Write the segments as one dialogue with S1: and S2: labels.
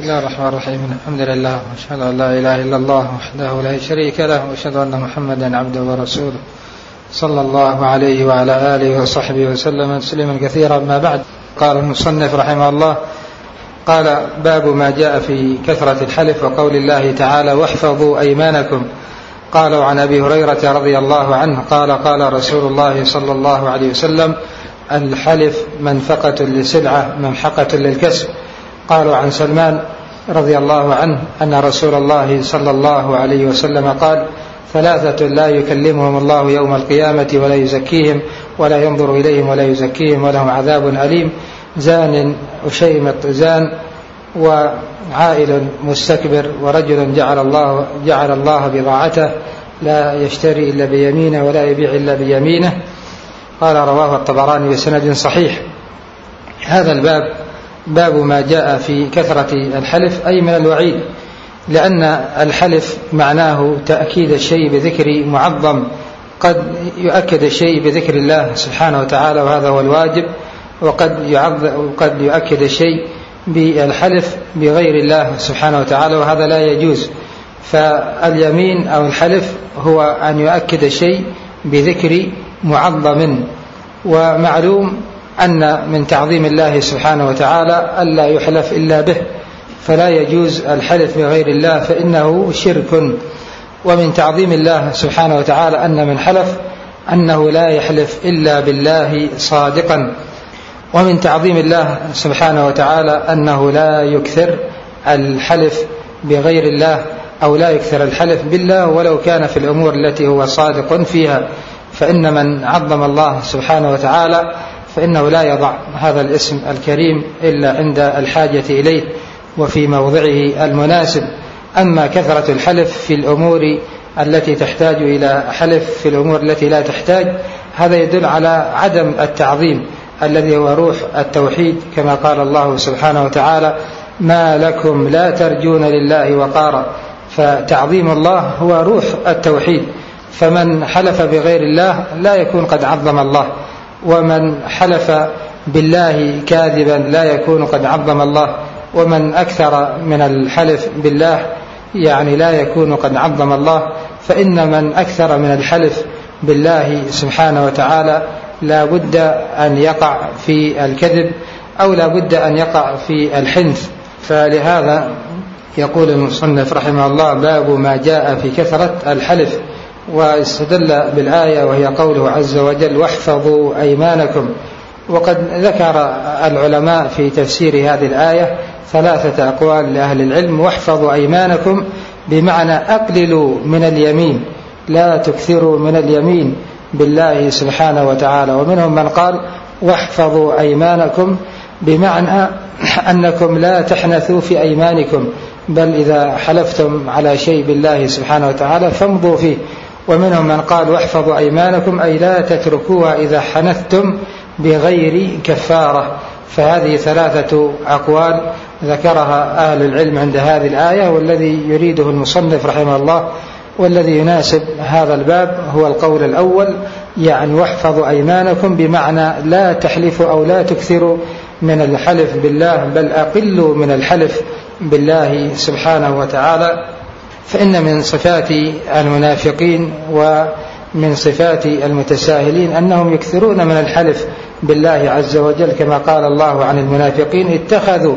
S1: الله الرحمن الرحيم. الحمد لله وأشهد أن لا إله إلا الله وحده لا شريك له وأشهد أن محمدا عبده ورسوله صلى الله عليه وعلى آله وصحبه وسلم تسليما كثيرا. ما بعد، قال المصنف رحمه الله: قال: باب ما جاء في كثرة الحلف وقول الله تعالى: واحفظوا أيمانكم. قالوا عن أبي هريرة رضي الله عنه قال: قال رسول الله صلى الله عليه وسلم: الحلف منفقة لسلعة ممحقة للكسب. قالوا عن سلمان رضي الله عنه أن رسول الله صلى الله عليه وسلم قال: ثلاثة لا يكلمهم الله يوم القيامة ولا يزكيهم ولا ينظر إليهم ولا يزكيهم ولهم عذاب أليم: زان أشيمط زان، وعائل مستكبر، ورجل جعل الله بضاعته لا يشتري إلا بيمينه ولا يبيع إلا بيمينه. قال: رواه الطبراني بسند صحيح. هذا الباب باب ما جاء في كثرة الحلف، أي من الوعيد، لأن الحلف معناه تأكيد الشيء بذكر معظم. قد يؤكد الشيء بذكر الله سبحانه وتعالى وهذا هو الواجب، وقد يؤكد الشيء بالحلف بغير الله سبحانه وتعالى وهذا لا يجوز. فاليمين أو الحلف هو أن يؤكد الشيء بذكر معظم، ومعلوم أن من تعظيم الله سبحانه وتعالى ألا يحلف إلا به، فلا يجوز الحلف بغير الله فإنه شرك. ومن تعظيم الله سبحانه وتعالى أن من حلف أنه لا يحلف إلا بالله صادقا. ومن تعظيم الله سبحانه وتعالى أنه لا يكثر الحلف بغير الله، أو لا يكثر الحلف بالله ولو كان في الأمور التي هو صادق فيها. فإن من عظم الله سبحانه وتعالى فإنه لا يضع هذا الاسم الكريم إلا عند الحاجة إليه وفي موضعه المناسب. أما كثرة الحلف في الأمور التي تحتاج إلى حلف في الأمور التي لا تحتاج، هذا يدل على عدم التعظيم الذي هو روح التوحيد، كما قال الله سبحانه وتعالى: ما لكم لا ترجون لله وقارا. فتعظيم الله هو روح التوحيد، فمن حلف بغير الله لا يكون قد عظم الله، ومن حلف بالله كاذبا لا يكون قد عظم الله، ومن أكثر من الحلف بالله يعني لا يكون قد عظم الله. فإن من أكثر من الحلف بالله سبحانه وتعالى لا بد أن يقع في الكذب أو لا بد أن يقع في الحنث. فلهذا يقول المصنف رحمه الله: باب ما جاء في كثرة الحلف، واستدل بالآية وهي قوله عز وجل: واحفظوا أيمانكم. وقد ذكر العلماء في تفسير هذه الآية ثلاثة أقوال لأهل العلم. واحفظوا أيمانكم بمعنى أقللوا من اليمين، لا تكثروا من اليمين بالله سبحانه وتعالى. ومنهم من قال: واحفظوا أيمانكم بمعنى أنكم لا تحنثوا في أيمانكم، بل إذا حلفتم على شيء بالله سبحانه وتعالى فامضوا فيه. ومنهم من قال: واحفظوا أيمانكم أي لا تتركوها إذا حنثتم بغير كفارة. فهذه ثلاثة أقوال ذكرها أهل العلم عند هذه الآية، والذي يريده المصنف رحمه الله والذي يناسب هذا الباب هو القول الأول، يعني واحفظوا أيمانكم بمعنى لا تحلفوا أو لا تكثروا من الحلف بالله، بل أقلوا من الحلف بالله سبحانه وتعالى. فإن من صفات المنافقين ومن صفات المتساهلين أنهم يكثرون من الحلف بالله عز وجل، كما قال الله عن المنافقين: اتخذوا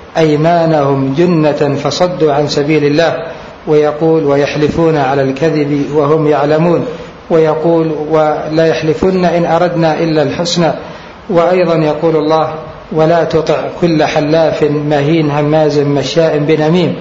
S1: أيمانهم جنة فصدوا عن سبيل الله. ويقول: ويحلفون على الكذب وهم يعلمون. ويقول: ولا يحلفن إن أردنا إلا الحسنى. وأيضا يقول الله: ولا تطع كل حلاف مهين هماز مشاء بنميم.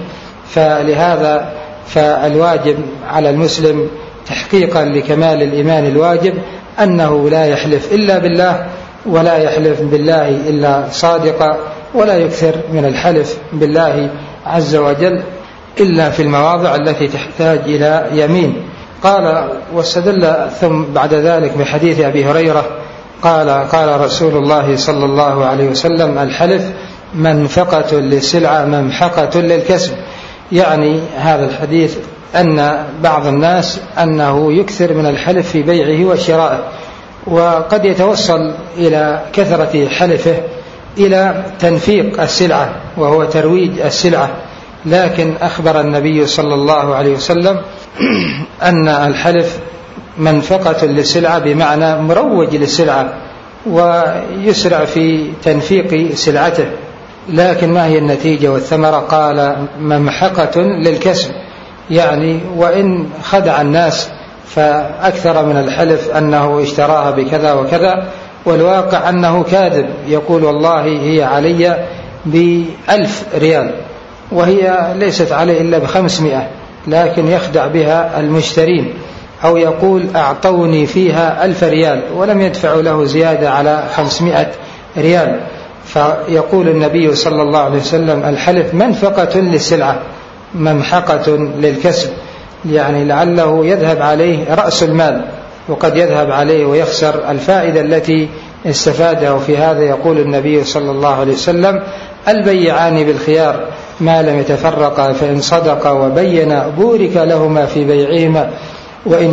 S1: فلهذا فالواجب على المسلم تحقيقا لكمال الإيمان الواجب أنه لا يحلف إلا بالله، ولا يحلف بالله إلا صادقا، ولا يكثر من الحلف بالله عز وجل إلا في المواضع التي تحتاج إلى يمين. قال: واستدل ثم بعد ذلك بحديث أبي هريرة قال: قال رسول الله صلى الله عليه وسلم: الحلف منفقة للسلعة ممحقة للكسب. يعني هذا الحديث أن بعض الناس أنه يكثر من الحلف في بيعه وشرائه، وقد يتوصل إلى كثرة حلفه إلى تنفيق السلعة وهو ترويج السلعة، لكن أخبر النبي صلى الله عليه وسلم أن الحلف منفقة للسلعة بمعنى مروج للسلعة ويسرع في تنفيق سلعته. لكن ما هي النتيجة والثمرة؟ قال ممحقة للكسب، يعني وإن خدع الناس فأكثر من الحلف أنه اشتراها بكذا وكذا، والواقع أنه كاذب، يقول والله هي علي ب1000 ريال وهي ليست عليه إلا ب500، لكن يخدع بها المشترين، أو يقول أعطوني فيها 1000 ريال ولم يدفعوا له زيادة على 500 ريال. فيقول النبي صلى الله عليه وسلم الحلف منفقة للسلعة ممحقة للكسب، يعني لعله يذهب عليه رأس المال وقد يذهب عليه ويخسر الفائدة التي استفادها. وفي هذا يقول النبي صلى الله عليه وسلم البيعان بالخيار ما لم يتفرقا، فإن صدقا وبينا بورك لهما في بيعهما، وإن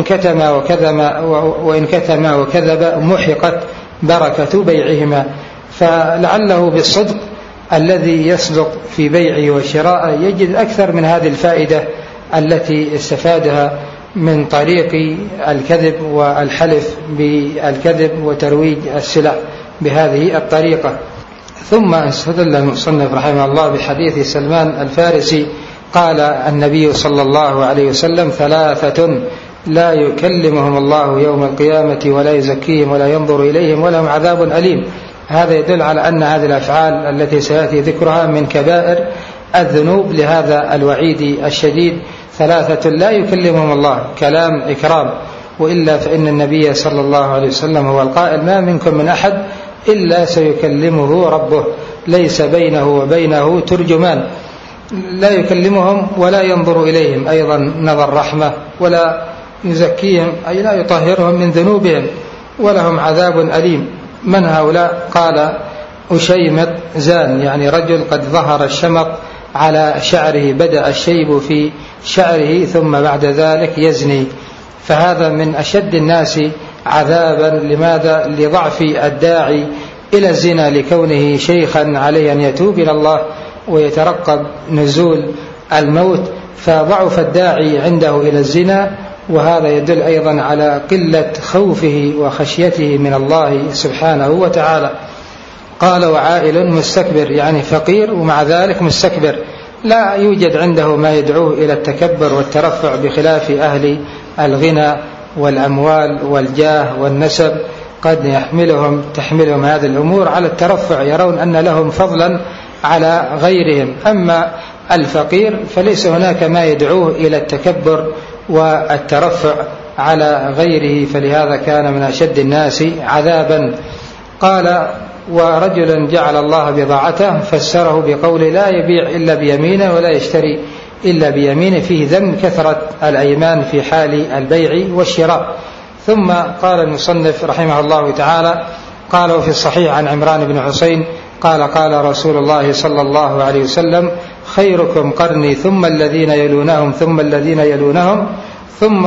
S1: كتما وكذب محقت بركة بيعهما. فلعله بالصدق الذي يصدق في بيعه وشراءه يجد أكثر من هذه الفائدة التي استفادها من طريق الكذب والحلف بالكذب وترويج السلع بهذه الطريقة. ثم استدل المصنف رحمه الله بحديث سلمان الفارسي قال النبي صلى الله عليه وسلم 3 لا يكلمهم الله يوم القيامة ولا يزكيهم ولا ينظر إليهم ولهم عذاب أليم. هذا يدل على أن هذه الأفعال التي سيأتي ذكرها من كبائر الذنوب لهذا الوعيد الشديد. 3 لا يكلمهم الله، كلام إكرام، وإلا فإن النبي صلى الله عليه وسلم هو القائل ما منكم من أحد إلا سيكلمه ربه ليس بينه وبينه ترجمان. لا يكلمهم ولا ينظر إليهم، أيضا نظر رحمة، ولا يزكيهم أي لا يطهرهم من ذنوبهم، ولهم عذاب أليم. من هؤلاء؟ قال أشيمط زان، يعني رجل قد ظهر الشمط على شعره، بدأ الشيب في شعره ثم بعد ذلك يزني، فهذا من أشد الناس عذابا. لماذا؟ لضعف الداعي إلى الزنا، لكونه شيخا عليه أن يتوب إلى الله ويترقب نزول الموت، فضعف الداعي عنده إلى الزنا، وهذا يدل أيضا على قلة خوفه وخشيته من الله سبحانه وتعالى. قال وعائل مستكبر، يعني فقير ومع ذلك مستكبر، لا يوجد عنده ما يدعوه إلى التكبر والترفع، بخلاف أهل الغنى والأموال والجاه والنسب قد تحملهم هذه الأمور على الترفع، يرون أن لهم فضلا على غيرهم. أما الفقير فليس هناك ما يدعوه إلى التكبر والترفع على غيره، فلهذا كان من أشد الناس عذابا. قال ورجل جعل الله بضاعته، فسره بقول لا يبيع إلا بيمينه ولا يشتري إلا بيمينه، فيه ذم كثرة الأيمان في حال البيع والشراء. ثم قال المصنف رحمه الله تعالى قال وفي الصحيح عن عمران بن حسين قال قال رسول الله صلى الله عليه وسلم خيركم قرني ثم الذين يلونهم ثم الذين يلونهم ثم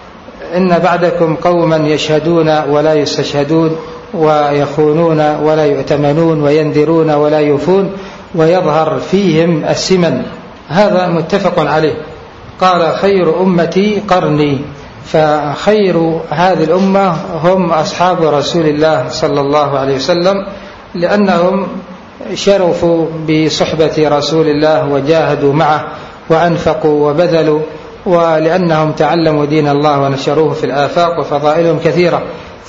S1: إن بعدكم قوما يشهدون ولا يستشهدون ويخونون ولا يؤتمنون وينذرون ولا يوفون ويظهر فيهم السمن. هذا متفق عليه. قال خير أمتي قرني، فخير هذه الأمة هم أصحاب رسول الله صلى الله عليه وسلم، لأنهم شرفوا بصحبة رسول الله وجاهدوا معه وأنفقوا وبذلوا، ولأنهم تعلموا دين الله ونشروه في الآفاق، وفضائلهم كثيرة،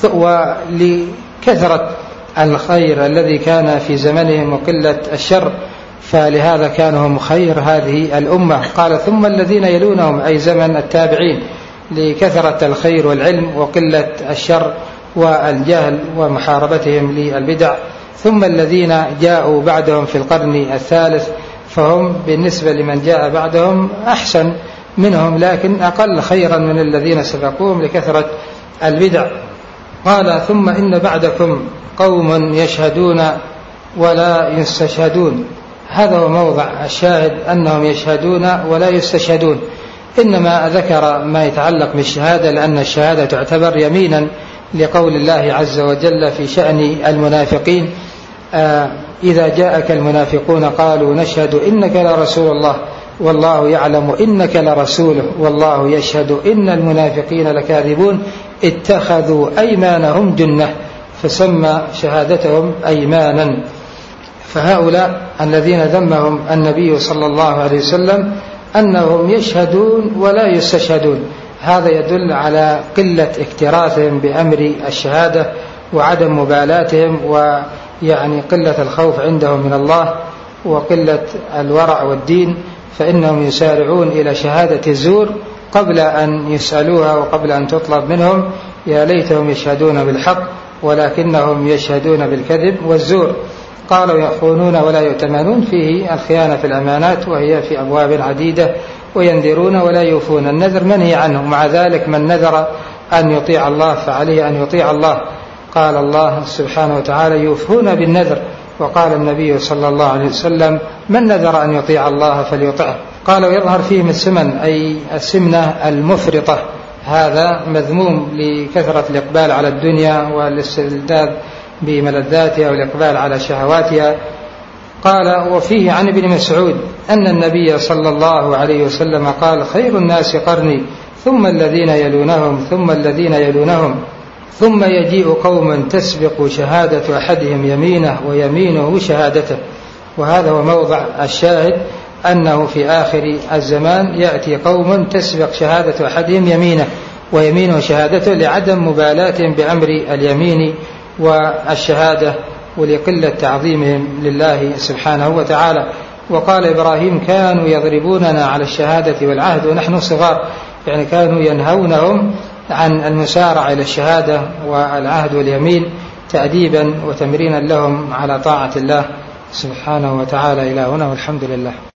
S1: ولكثرة الخير الذي كان في زمنهم وقلة الشر، فلهذا كانوا هم خير هذه الأمة. قال ثم الذين يلونهم أي زمن التابعين، لكثرة الخير والعلم وقلة الشر والجهل ومحاربتهم للبدع. ثم الذين جاءوا بعدهم في القرن الثالث، فهم بالنسبة لمن جاء بعدهم أحسن منهم، لكن أقل خيرا من الذين سبقوهم لكثرة البدع. قال ثم إن بعدكم قوم يشهدون ولا يستشهدون. هذا هو موضع الشاهد، أنهم يشهدون ولا يستشهدون. إنما ذكر ما يتعلق بالشهادة لأن الشهادة تعتبر يمينا، لقول الله عز وجل في شأن المنافقين إذا جاءك المنافقون قالوا نشهد إنك لرسول الله والله يعلم إنك لرسوله والله يشهد إن المنافقين لكاذبون اتخذوا أيمانهم جنة فسمى شهادتهم أيمانا. فهؤلاء الذين ذمهم النبي صلى الله عليه وسلم أنهم يشهدون ولا يستشهدون، هذا يدل على قلة اكتراثهم بأمر الشهادة وعدم مبالاتهم ويعني قلة الخوف عندهم من الله وقلة الورع والدين، فإنهم يسارعون إلى شهادة الزور قبل أن يسألوها وقبل أن تطلب منهم. يا ليتهم يشهدون بالحق ولكنهم يشهدون بالكذب والزور. قالوا يخونون ولا يؤتمنون، فيه الخيانة في الأمانات وهي في أبواب عديدة، وينذرون ولا يوفون النذر منهي عنه، مع ذلك من نذر أن يطيع الله فعليه أن يطيع الله. قال الله سبحانه وتعالى يوفون بالنذر، وقال النبي صلى الله عليه وسلم من نذر أن يطيع الله فليطعه. قالوا يظهر فيهم السمن أي السمنة المفرطة، هذا مذموم لكثرة الإقبال على الدنيا والاستلذاذ بملذاتها والإقبال على شهواتها. قال وفيه عن ابن مسعود أن النبي صلى الله عليه وسلم قال خير الناس قرني ثم الذين يلونهم ثم الذين يلونهم ثم يجيء قوم تسبق شهادة أحدهم يمينه ويمينه شهادته. وهذا هو موضع الشاهد، أنه في آخر الزمان يأتي قوم تسبق شهادة أحدهم يمينه ويمينه شهادته لعدم مبالاتهم بأمر اليمين والشهادة ولقلة تعظيمهم لله سبحانه وتعالى. وقال إبراهيم كانوا يضربوننا على الشهادة والعهد ونحن صغار، يعني كانوا ينهونهم عن المسارعة إلى الشهادة والعهد واليمين تأديبا وتمرينا لهم على طاعة الله سبحانه وتعالى. إلى هنا والحمد لله.